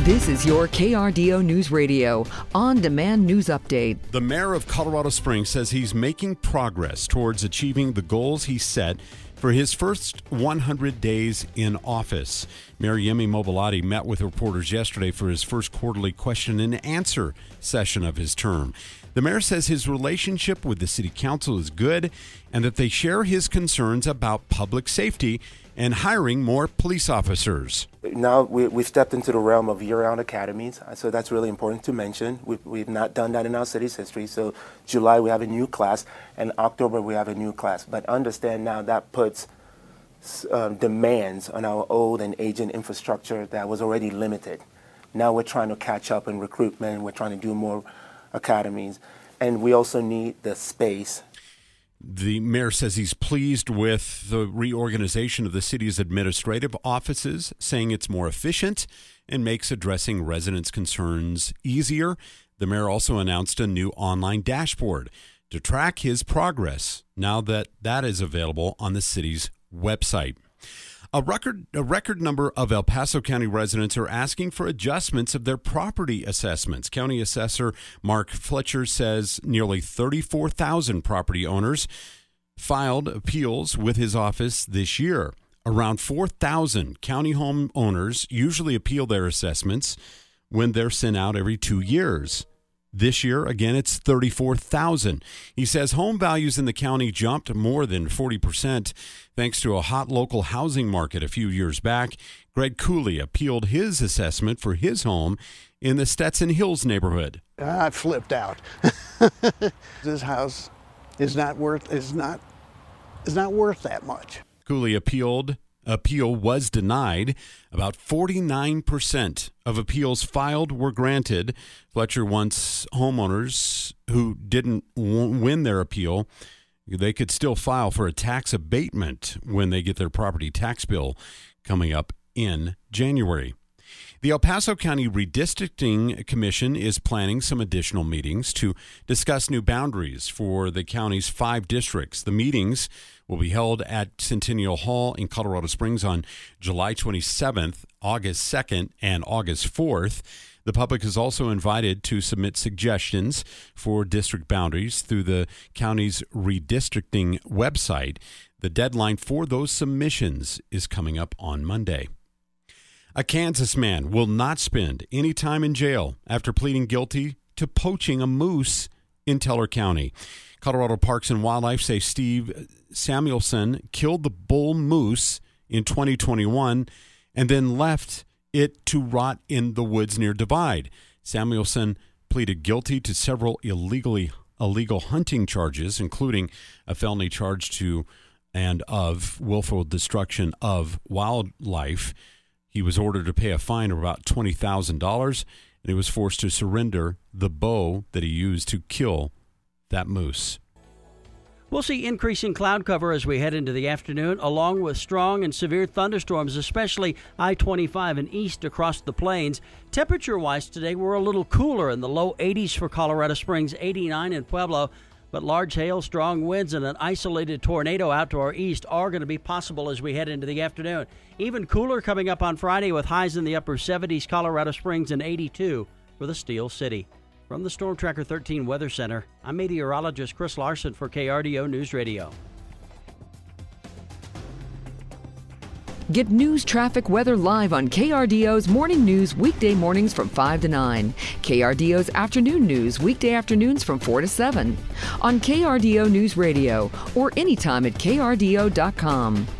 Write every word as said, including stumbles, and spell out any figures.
This is your K R D O News Radio on-demand news update. The mayor of Colorado Springs says he's making progress towards achieving the goals he set for his first one hundred days in office. Mayor Yemi Mobolade met with reporters yesterday for his first quarterly question and answer session of his term. The mayor says his relationship with the city council is good and that they share his concerns about public safety and hiring more police officers. Now we, we've stepped into the realm of year-round academies, so that's really important to mention. We've, we've not done that in our city's history. So July we have a new class, and October we have a new class. But understand now that puts um, demands on our old and aging infrastructure that was already limited. Now we're trying to catch up in recruitment. We're trying to do more academies, and we also need the space. The mayor says he's pleased with the reorganization of the city's administrative offices, saying it's more efficient and makes addressing residents' concerns easier. The mayor also announced a new online dashboard to track his progress now that that is available on the city's website. A record, a record number of El Paso County residents are asking for adjustments of their property assessments. County Assessor Mark Fletcher says nearly thirty-four thousand property owners filed appeals with his office this year. Around four thousand county homeowners usually appeal their assessments when they're sent out every two years. This year, again, it's thirty-four thousand. He says home values in the county jumped more than forty percent thanks to a hot local housing market a few years back. Greg Cooley appealed his assessment for his home in the Stetson Hills neighborhood. I flipped out. This house is not worth is not is not worth that much. Cooley appealed. Appeal was denied. About forty-nine percent of appeals filed were granted. Fletcher wants homeowners who didn't w- win their appeal, they could still file for a tax abatement when they get their property tax bill coming up in January. The El Paso County Redistricting Commission is planning some additional meetings to discuss new boundaries for the county's five districts. The meetings will be held at Centennial Hall in Colorado Springs on July twenty-seventh, August second, and August fourth. The public is also invited to submit suggestions for district boundaries through the county's redistricting website. The deadline for those submissions is coming up on Monday. A Kansas man will not spend any time in jail after pleading guilty to poaching a moose in Teller County. Colorado Parks and Wildlife say Steve Samuelson killed the bull moose in twenty twenty-one and then left it to rot in the woods near Divide. Samuelson pleaded guilty to several illegally illegal hunting charges, including a felony charge to and of willful destruction of wildlife. He was ordered to pay a fine of about twenty thousand dollars, and he was forced to surrender the bow that he used to kill that moose. We'll see increasing cloud cover as we head into the afternoon, along with strong and severe thunderstorms, especially I twenty-five and east across the plains. Temperature-wise today, we're a little cooler in the low eighties for Colorado Springs, eighty-nine in Pueblo. But large hail, strong winds, and an isolated tornado out to our east are going to be possible as we head into the afternoon. Even cooler coming up on Friday with highs in the upper seventies, Colorado Springs, and eighty-two for the Steel City. From the Storm Tracker thirteen Weather Center, I'm meteorologist Chris Larson for K R D O News Radio. Get news, traffic, weather live on K R D O's Morning News weekday mornings from five to nine. K R D O's Afternoon News weekday afternoons from four to seven. On K R D O News Radio or anytime at K R D O dot com.